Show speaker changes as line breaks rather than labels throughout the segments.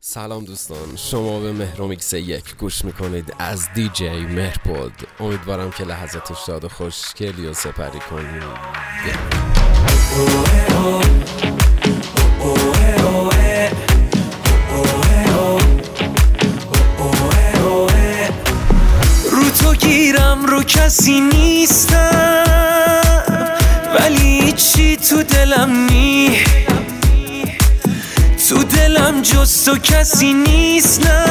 سلام دوستان، شما به مهرومیکس 1 گوش میکنید از دیجی مهرپود. امیدوارم که لحظات شاد و خوشگلی و سپری کنید.
رو تو گیرم رو کسی نیستم، ولی چی تو دلم تو دلم جز تو کسی نیست. نه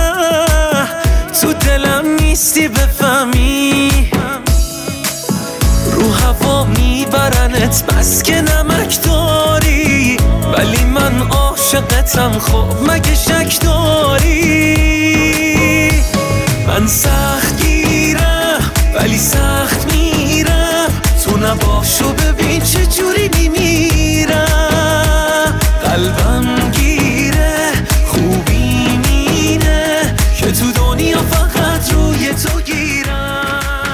تو دلم نیستی بفهمی، رو هوا میبرنت بس که نمک داری، ولی من عاشقتم. خب مگه شک داری؟ من سخت گیرم ولی سخت میرم، تو نباشو ببین چه جوری میمیرم. قلبم گیره خوبی مینه که تو دنیا فقط روی تو گیرم.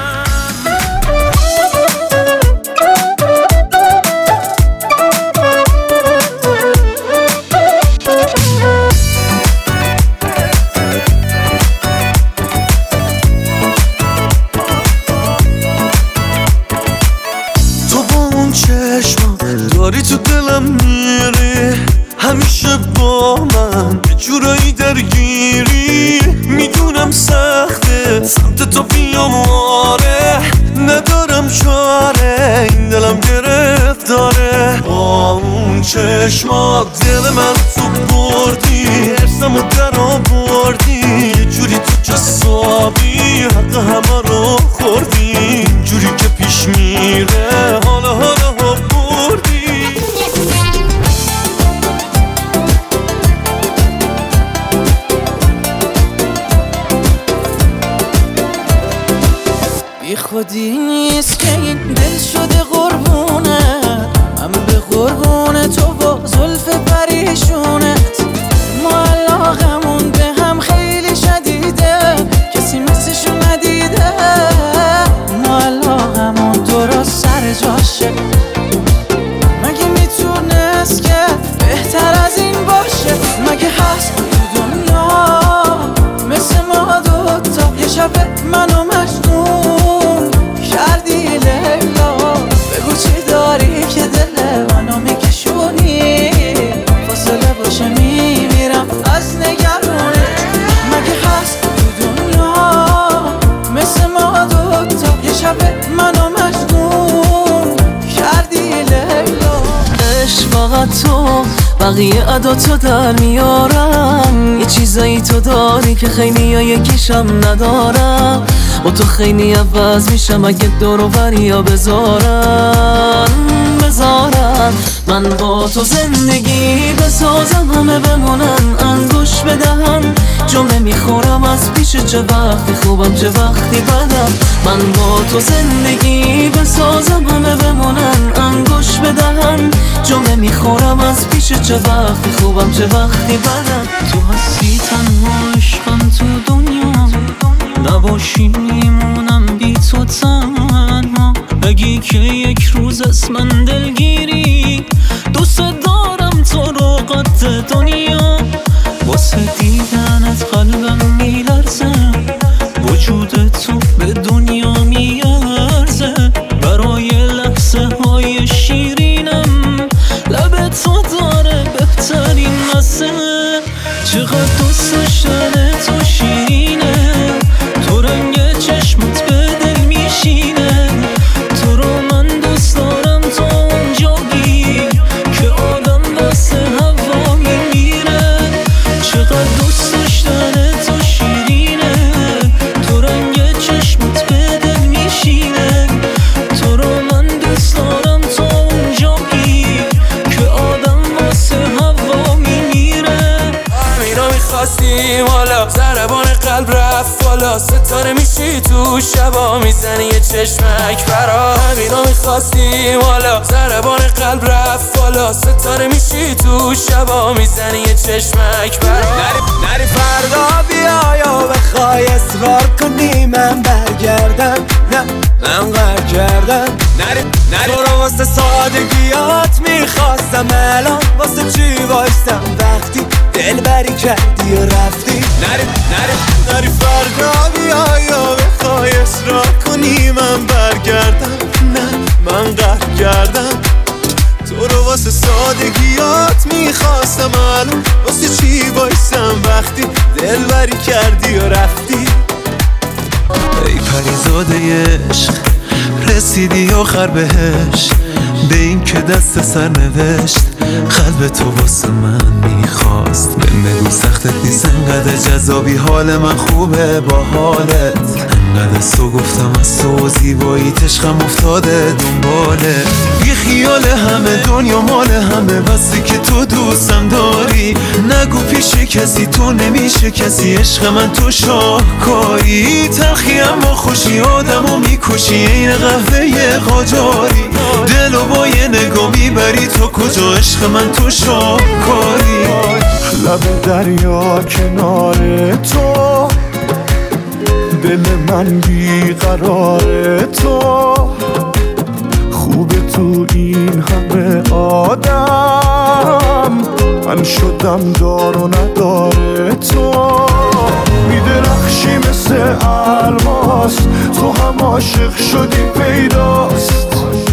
تو با اون چشمم داری تو دلم میری، همیشه با من یه جورایی درگیری. میدونم سخته سمت تو بیام، آره ندارم چاره، این دلم گرفتاره. با اون چشمات دل من تو بردی، ارسمو در آوردی، یه جوری تو جسابی حق همه رو خوردی. جوری که پیش میره حالا بردی. بی خودی نیست که این دل شده قربونت، من به قربون تو و زلف پریشونت. ما علاقمون به هم خیلی شدیده، کسی مثلشو ندیده. ما علاقمون درست سر جاشه، مگه میتونست که بهتر از این باشه؟ مگه هست تو دنیا مثل ما دوتا؟ یه شب منو مجنون کردی لیلا، بگو چی داری که دل منو میکشونی؟ فاصله باشه میمیرم از نگرونت. مگه هست تو دنیا مثل ما دوتا؟ یه شب منو مجنون کردی لیلا. عشق فقط تو، بقیه عداتو در میارم. یه چیزایی تو داری که خیلی ها یکیشم ندارم. با تو خیلی عوض میشم اگه دور و بریا بذارن. من با تو زندگی بسازم، همه بمونن انگوش بدهن. جمله میخورم از پیش، چه وقتی خوبم چه وقتی بدم. من با تو زندگی بسازم، همه بمونن انگوش بدهن. جمله میخورم از پیش، چه وقتی خوبم چه وقتی بدم. تو هستی تنها عشقم تو دنیا، نباشی میمونم بی تو تنها. بگی که یک روز از من دلگیری، دوست دارم تو رو قد دنیا. واسه دیدنت قلبم میلرزه، وجود تو به دنیا میارزه. برای لحظه های شیرینم لب تو داره بهترین مزه. چقدر دوست داشتن تو شیرینه، تو رنگ چشمت به دل میشینه. تو رو من دوست دارم تا اونجایی که آدم واسه هوا میمیره. چقدر دوست داشتن تو شیرینه، تو رنگ چشمت به دل میشینه. تو رو من دوست دارم تا اونجایی که آدم واسه هوا میمیره. همینا میخواستیم حالا، ضربان قلب رفت بالا. ستاره میشی تو شبا، میزنی یه چشمک برا. همینا میخواستیم حالا، ضربان قلب رفت بالا. ستاره میشی تو شبا، میزنی یه چشمک برا. نری فردا بیا یا بخوای اصرار کنی من برگردم. نه من قرار کردم. نری تو رو واسه سادگیات میخواستم، الان واسه چی وایستم وقتی دل بری کردی و رفتی. نری فردا بیای یا بخوای اصرار کنی من برگردم. نه من قهر کردم تو رو واسه سادگیات میخواستم، الان واسه چی بایستم وقتی دل بری کردی و رفتی. ای پریزاده عشق رسیدی آخر بهش، به این که دست سر نوشت قلب تو واسه من میخواست. بگو سختت نیست انقدر جذابی، حال من خوبه با حالت، انقدر سو گفتم از تو زیباییت عشقم افتاده دنباله. بی خیال همه دنیا مال همه، بسی که تو دوستم داری، نگو پیش کسی تو نمیشه کسی، عشق من تو شاهکاری. تلخی اما خوشی آدمو میکشی این قهوه قاجاری، دلو با یه نگاه میبری تو کجا، عشق من تو شاهکاری.
لب دریا کنار تو، دل من بیقرار تو، خوبه تو این همه آدم، من شدم دار و نداره تو. میدرخشی مثل الماس، تو هم عاشق شدی پیداست،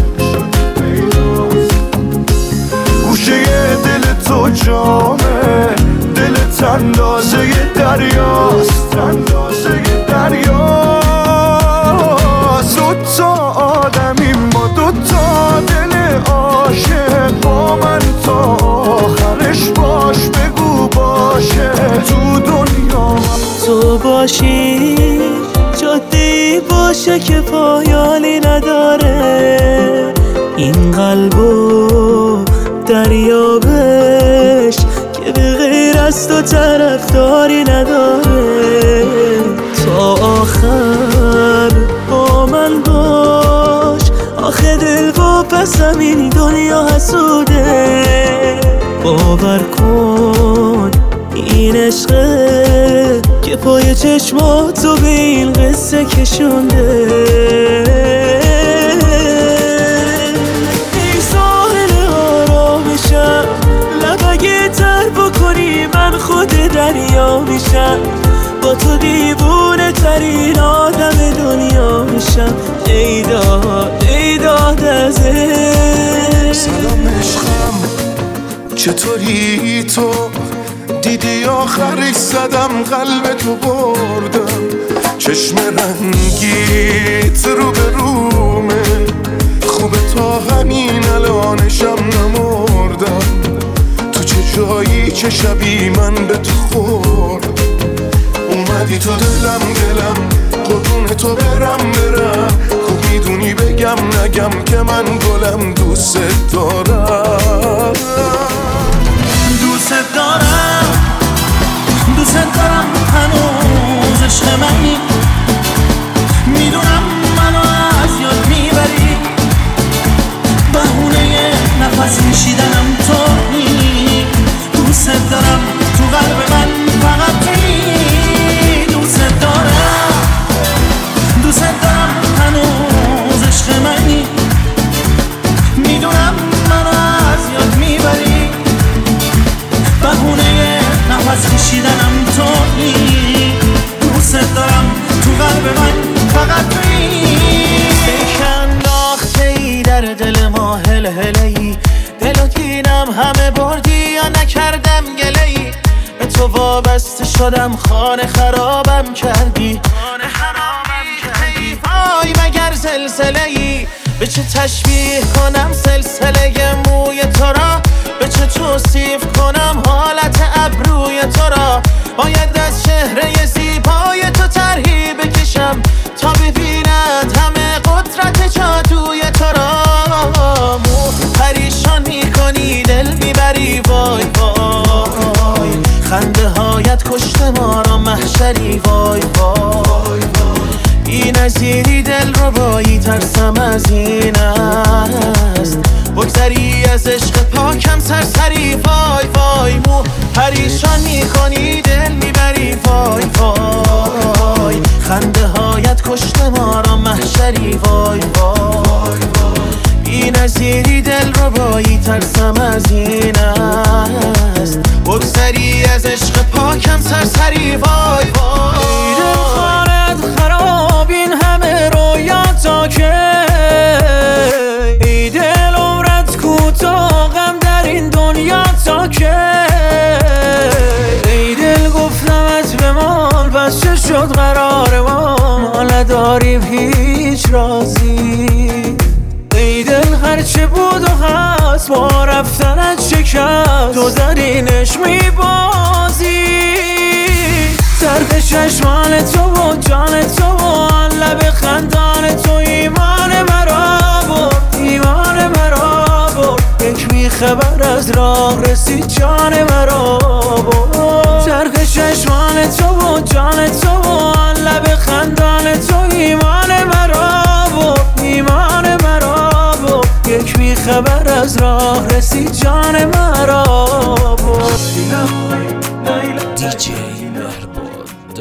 گوشه دل تو جامه، دلت اندازه دریاست، اندازه دریاست. دوتا آدمی ما، دوتا دل عاشق، با من تا آخرش باش، بگو باشه تو دنیا
تو باشی جاده‌ای باشه که پایانی نداره، این قلبو دریابش که به غیر از تو طرفداری نداره. تا آخر با من باش، آخه دل با پسم این دنیا حسوده. باور کن این عشقه که پای چشماتو به این قصه کشونده. ای ساحل آرامشم، لب اگه تر بکنی من خود دریا میشم، با تو دیوونه ترین آدم دنیا میشم. ای داد از
سلام عشقم چطوری تو؟ دیدی آخرش زدم قلب تو بردم، چشم رنگیت رو به رومه، خوبه تا همین الانشم نمردم. تو چه جایی چه شبی من به تو خوردم، اومدی تو دلم قربون تو برم خوب میدونی بگم نگم که من گلم دوست دارم. دوست دارم هنوز عشق منی، میدونم منو از یاد میبری، بهونه نفس کشیدنم تویی. دوست دارم تو قلب من فقط تویی. دوست دارم هنوز عشق منی، میدونم منو از یاد میبری، بهونه نفس کشیدنم تویی. دوست دارم تو قلب من فقط تویی. انداخته‌ای در دل ما هلهله‌ای، دل و دینم همه بردی یا نکردم گله‌ای، به تو وابسته شدم خانه خرابم کردی. وای مگر زلزله‌ای، به چه تشبیه کنم سلسله موی تو را، به چه توصیف کنم حالت ابروی تو را. باید از چهره زیبای تو طرحی بکشم تا ببیند همه قدرت جادوی تو را. پریشان میکنی دل میبری وای وای، خنده هایت کشته ما را محشری وای وای. بی نظیری دل رو بایی ترسم از این است، بگذری از عشق پاکم سرسری وای وای. مو پریشان میکنی دل میبری وای وای، خنده هایت کشته ما را محشری وای وای. بی نظیری دل رو بایی ترسم از این است، بگذری از سرسری وای وای
دل خانت خراب این همه رویاتا که ای دل عمرت کوتاه غم در این دنیا تا که ای دل گفتمت به مال پس چه شد قرار ما نداریم هیچ رازی ای دل هرچه بود و هست با رفتنت شکست تو در اینش میبازی درد چشمان تو و جان تو و آن لب خندان تو ایمان مرا برد ایمان مرا برد یک بیخبر از راه رسید جان مرا برد درد چشمان تو و جان تو و آن لب خندان تو ایمان مرا برد ایمان مرا برد یک بیخبر از راه رسید جان مرا برد
دیجی مهرباد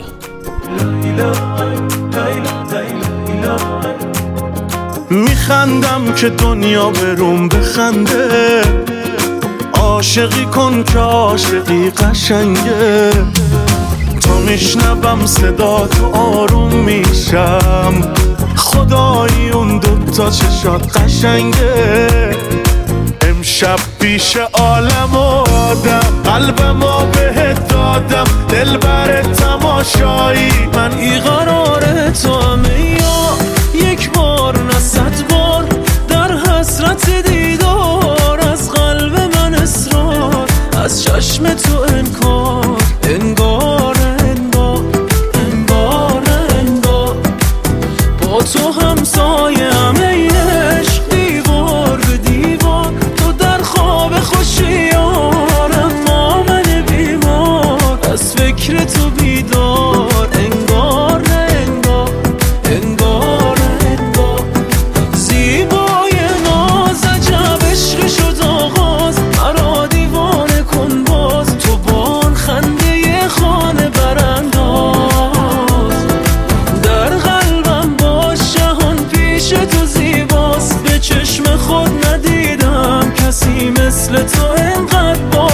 میخندم که دنیا بروم بخنده عاشقی کن که عاشقی قشنگه تا میشنوم صدا تو آروم میشم خدایی اون دوتا چشات قشنگه امشب پیش عالم و آدم قلبمو بهت دادم دل بر تماشایی من ای قرار تو همه یا یک بار نه 100 بار در حسرت دیدار از قلب من اصرار از چشم تو انکار انگار انگار انگار انگار با تو همسایه همه عشق دیوار به دیوار تو در خواب خوشیارم ما من بیمار از فکر تو بیدار انگار انگار انگار انگار زیبای ناز عجب عشق شد آغاز مرا دیوانه کن باز تو بان خنده خانه برانداز در قلبم باش جهان پیش تو زیباست به چشم خود ندیدم کسی مثل تو انقدر با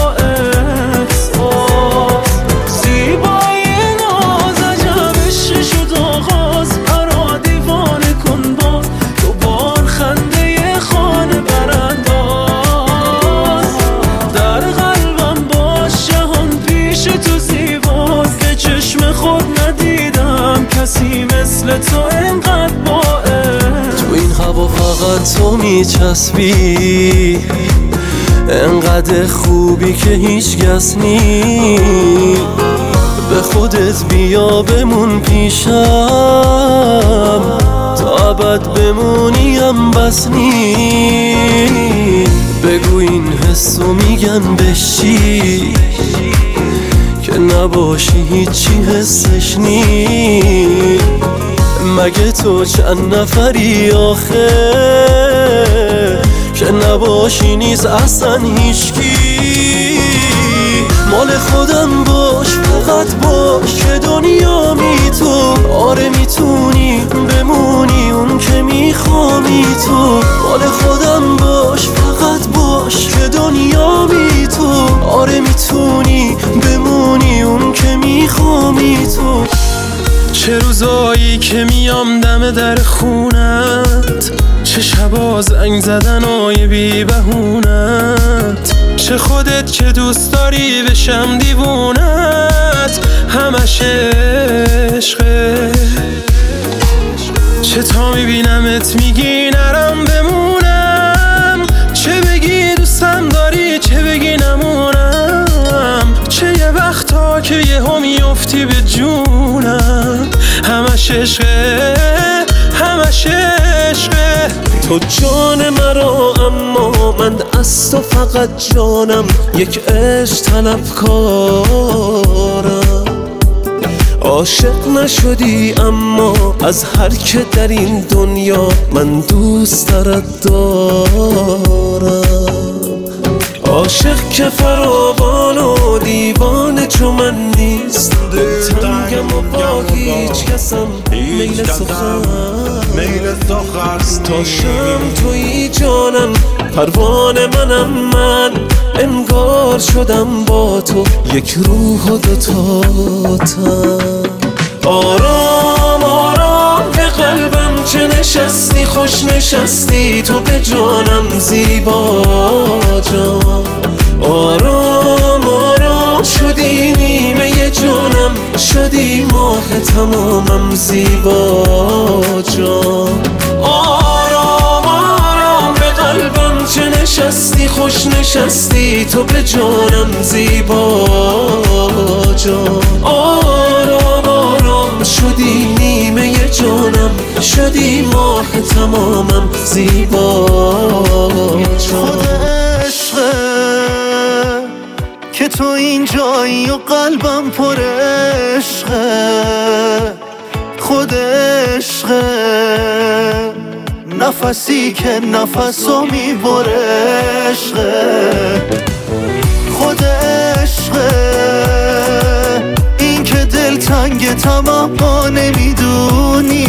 احساس زیبای ناز عجب عشق شد آغاز مرا دیوانه کن باز تو بان خنده خانه برانداز در قلبم باش جهان پیش تو زیباست به چشم خود ندیدم کسی مثل تو انقدر با
تو این هوا فقط تو میچسبی انقدر خوبی که هیچ کس نی به خودت بیا بمون پیشم تا ابد بمونیم بس نی بگو این حسو میگن بشی که نباشی هیچی حسش نی مگه تو چند نفری آخه که نباشی نیز اصلا هیچکی مال خودم باش فقط باش که دنیا می تو آره میتونی بمونی اون که میخوامی تو مال خودم باش فقط باش که دنیا می تو آره میتونی بمونی اون که میخوامی تو
چه روزایی که میام دم در خونت چه شبا زنگ زدنای بی بهونت چه خودت که دوست داری بشم دیوونت همش عشقه چه تا میبینمت میگی نرم بمونم چه بگی دوستم داری چه بگی نمونم چه یه وقتا که یهو میافتی به جونم همش عشقه همش عشقه
تو جان مرا اما من از تو فقط جانم یک عشق طلبکارم عاشق نشدی اما از هر که در این دنیا من دوست دارم عاشق که فراوان و دیوانه چو من نیست دل تنگم و باقی هیچ کسم میل سخن تا شم توی جانم پروانه منم من انگار شدم با تو یک روح و دوتا تن آرام آرام به قلبم چه نشستی خوش نشستی تو به جانم زیبا جان آرام آرام شدی نیمه جانم شدی ماه تمامم زیبا جان آرام آرام به قلبم چه نشستی خوش نشستی تو به جانم زیبا جان آرام آرام شدی نیمه جانم شدی ماه تمامم زیبا جان
که تو اینجایی و قلبم پر عشقه خود عشقه نفسی که نفسو میبره عشقه خود عشقه این که دل تنگ تمام نمیدونی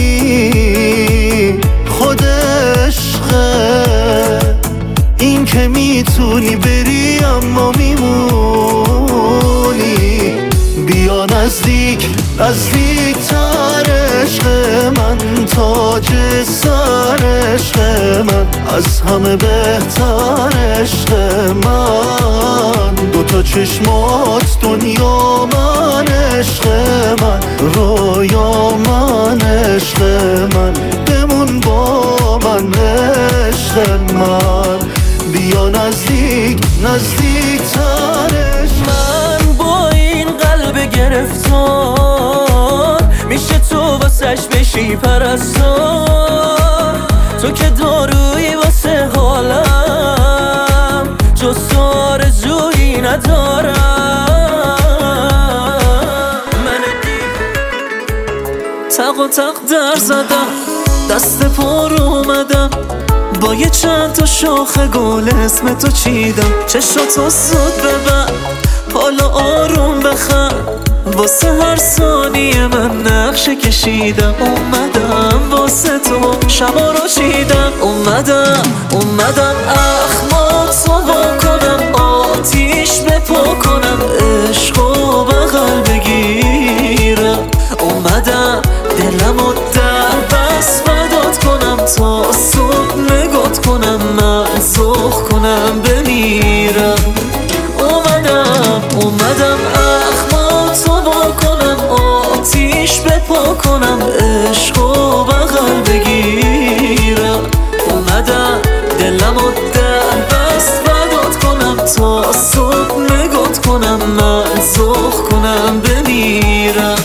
خود عشقه این که میتونی بری اما میمونی بیا نزدیک نزدیک تر عشق من تاج سر عشق من از همه بهتر عشق من دوتا چشمات دنیا من عشق من رویا من عشق من بمون با من عشق من بیا نزدیک نزدیک ترش
من با این قلب گرفتار میشه تو واسش بشی پرستار تو که دارویی واسه حالم جز تو آرزویی ندارم من تق و تق در زدم دست پر اومدم با یه چند تا شاخه گل اسم تو چیدم چشاتو زود ببر حالا آروم بخند واسه هر ثانیه من نقشه کشیدم اومدم واسه تو شبا رو چیدم اومدم اخمات رو کنم آتیش بپا کنم عشقو بغل بگیرم اومدم دلم و در بس فدات کنم تا صبح نگات کنم من زخ کنم بمیرم اومدم اخمات رو کنم آتیش بپا کنم عشقو بغل بگیرم اومدم دلم و در بس فدات کنم تا صبح نگات کنم من زخ کنم بمیرم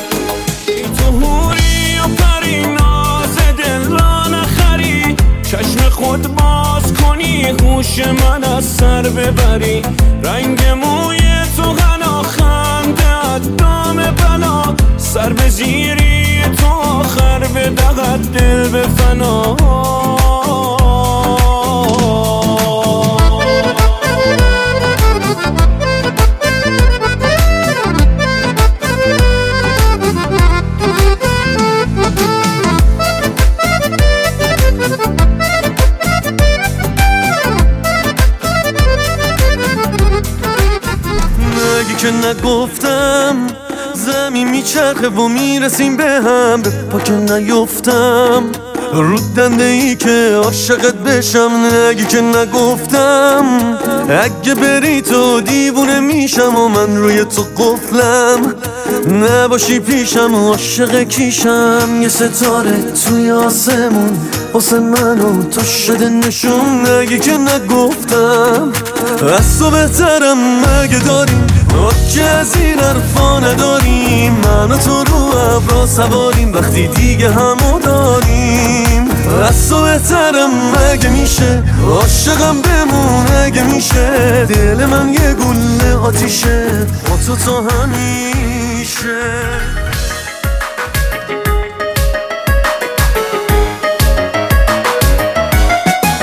چشم خود باز کنی هوش من از سر ببری رنگ موی تو غنا خنده دام بلا سر به زیری تو آخر به دقت دل به فنا
که نگفتم زمین میچرخه و میرسیم به هم به پا که نیفتم رود دنده ای که عاشقت بشم نگی که نگفتم اگه بری تو دیوونه میشم و من روی تو قفلم نباشی پیشم و عاشق کیشم یه ستاره توی آسمون واسه من و تو شده نشون نگی که نگفتم از تو بهترم مگه داریم که از این حرفا نداریم من و تو رو ابرا سواریم وقتی دیگه همو داریم از تو بهترم مگه میشه عاشقم بمون اگه میشه دل من یه گله آتیشه با تو تا همیشه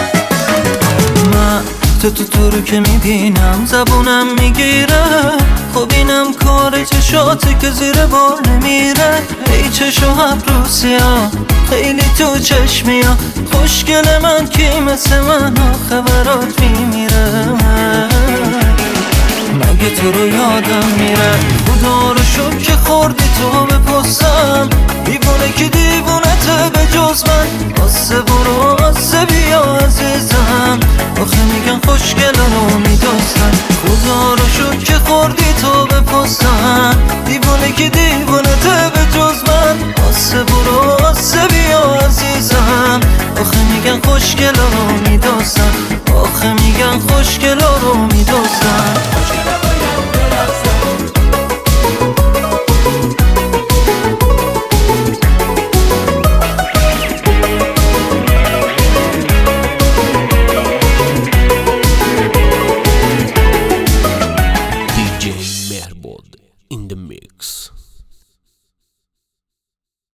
تو رو که میبینم زبونم میگیره
خب اینم کار چشاته که زیر بار نمیره. ای چشو ابرو سیاه خیلی تو چشمی ها، خوشگل من کی مثل من آخه برات میمیره. مگه تو رو یادم میره خدا رو شکر که خوردی تو به پستم. دیوونه که دیوونته به جز من، آسه برو آسه بیا عزیزم. آخه میگن خوشگل رو میدوستم. خدا رو شکر که خوردی تو به پستم. دیوونه که دیوونته به جز من، آسه برو آسه بیا عزیزم. آخه میگن خوشگل رو میدوستم. آخه میگن خوشگل